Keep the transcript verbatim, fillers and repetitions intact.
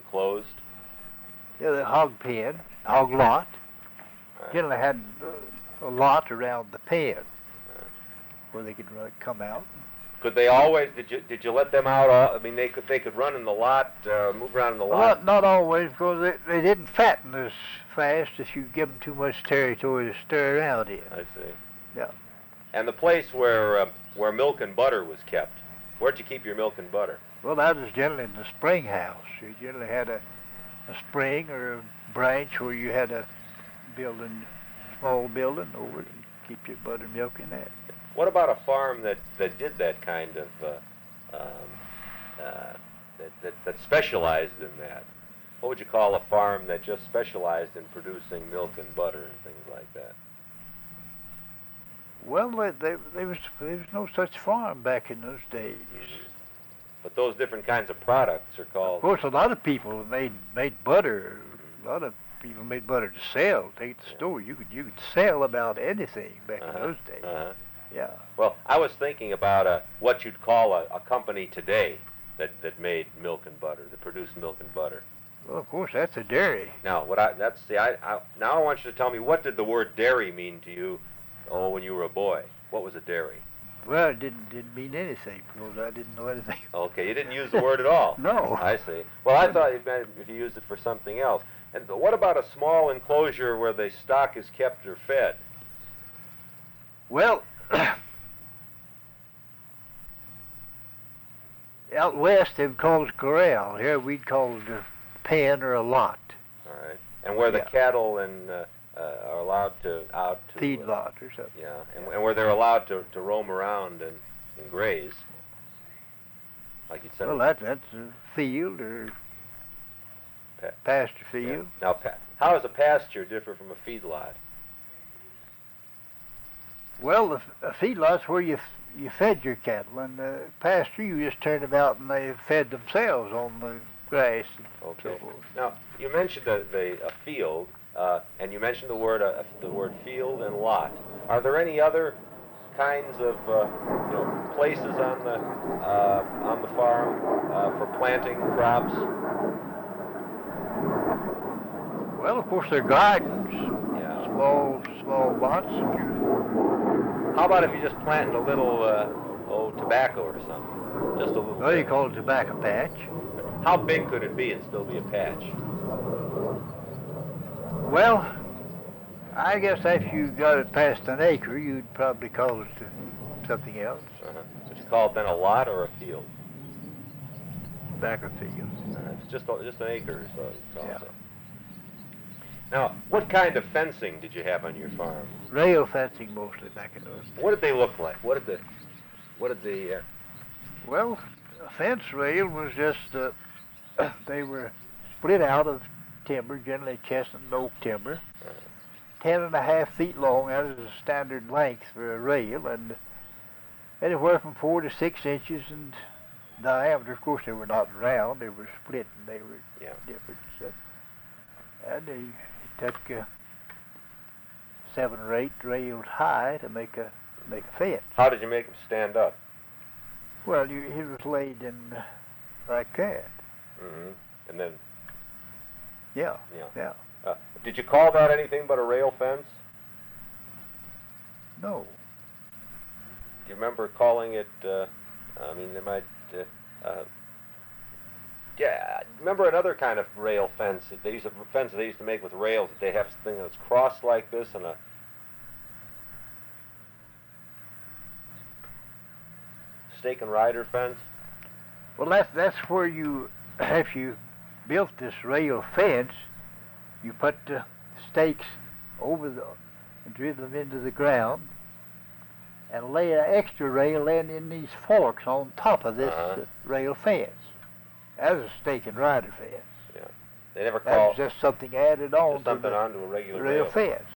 closed? Yeah, the hog pen, hog lot. Right. Generally had uh, a lot around the pen where they could run, come out. Could they always? Did you did you let them out? All, I mean, they could they could run in the lot, uh, move around in the Well, lot. not, not always, because they, they didn't fatten as fast if you give them too much territory to stir around in. I see. Yeah. And the place where uh, where milk and butter was kept, where'd you keep your milk and butter? Well, that was generally in the spring house. You generally had a, a spring or a branch where you had a building, small building over it, and keep your butter and milk in that. What about a farm that, that did that kind of, uh, um, uh, that, that, that specialized in that? What would you call a farm that just specialized in producing milk and butter and things like that? Well, they, they, there was there was no such farm back in those days. Mm-hmm. But those different kinds of products are called... Of course, a lot of people made made butter. A lot of people made butter to sell. Take it to the Yeah. store. You could you could sell about anything back Uh-huh. in those days. Uh-huh. Yeah. Well, I was thinking about a, what you'd call a, a company today that, that made milk and butter, that produced milk and butter. Well, of course, that's a dairy. Now, what I that's the I, I now I want you to tell me, what did the word dairy mean to you? Oh, when you were a boy, what was a dairy? Well, it didn't didn't mean anything because I didn't know anything. Okay, you didn't use the word at all. No. I see. Well, I thought you meant if you used it for something else. And what about a small enclosure where the stock is kept or fed? Well, out west they've called it corral. Here we'd call it a pen or a lot. All right. And where the Yeah. cattle and uh, uh, are allowed to out to Feed uh, lot or something. Yeah, and, and where they're allowed to, to roam around and, and graze, like you said. Well, that that's a field or Pa- pasture yeah. field. Now, pa- how does a pasture differ from a feedlot? Well, the a feedlot's where you f- you fed your cattle, and the pasture you just turned them out and they fed themselves on the grass and Okay. so forth. Now, you mentioned a, the, a field, uh, and you mentioned the word uh, the word field and lot. Are there any other kinds of uh, you know places on the uh, on the farm uh, for planting crops? Well, of course, they're gardens, Yeah. small small lots. How about if you just planted a little uh, oh tobacco or something? Just a little. Well, you bit. call it a tobacco patch. How big could it be and still be a patch? Well, I guess if you got it past an acre, you'd probably call it uh, something else. Uh-huh. Would you call it then a lot or a field? Tobacco field. Uh, it's just a, just an acre or so. You call Yeah. it. Now, what kind of fencing did you have on your farm? Rail fencing mostly back in those days. What did they look like? What did the what did the uh, Well, a fence rail was just, uh, they were split out of timber, generally chestnut and oak timber. Uh. Ten and a half feet long, that is a standard length for a rail, and anywhere from four to six inches in diameter. Of course, they were not round, they were split and they were Yeah. different. So. And they took uh, seven or eight rails high to make a make a fence. how did you make them stand up? Well, you, it was laid in uh, like that. Mm-hmm. And then Yeah, yeah. yeah. Uh, did you call that anything but a rail fence? No. Do you remember calling it? Uh, I mean, they might. Uh, uh, yeah, remember another kind of rail fence that they used to fence that they used to make with rails. That they have something that's crossed like this and a stake and rider fence. Well, that's that's where you, if you built this rail fence, you put the stakes over the, and driven them into the ground, and lay an extra rail in in these forks on top of this Uh-huh. uh, rail fence. That was a stake and rider fence. They never That call was just something added on just to something the onto a regular rail rail. fence.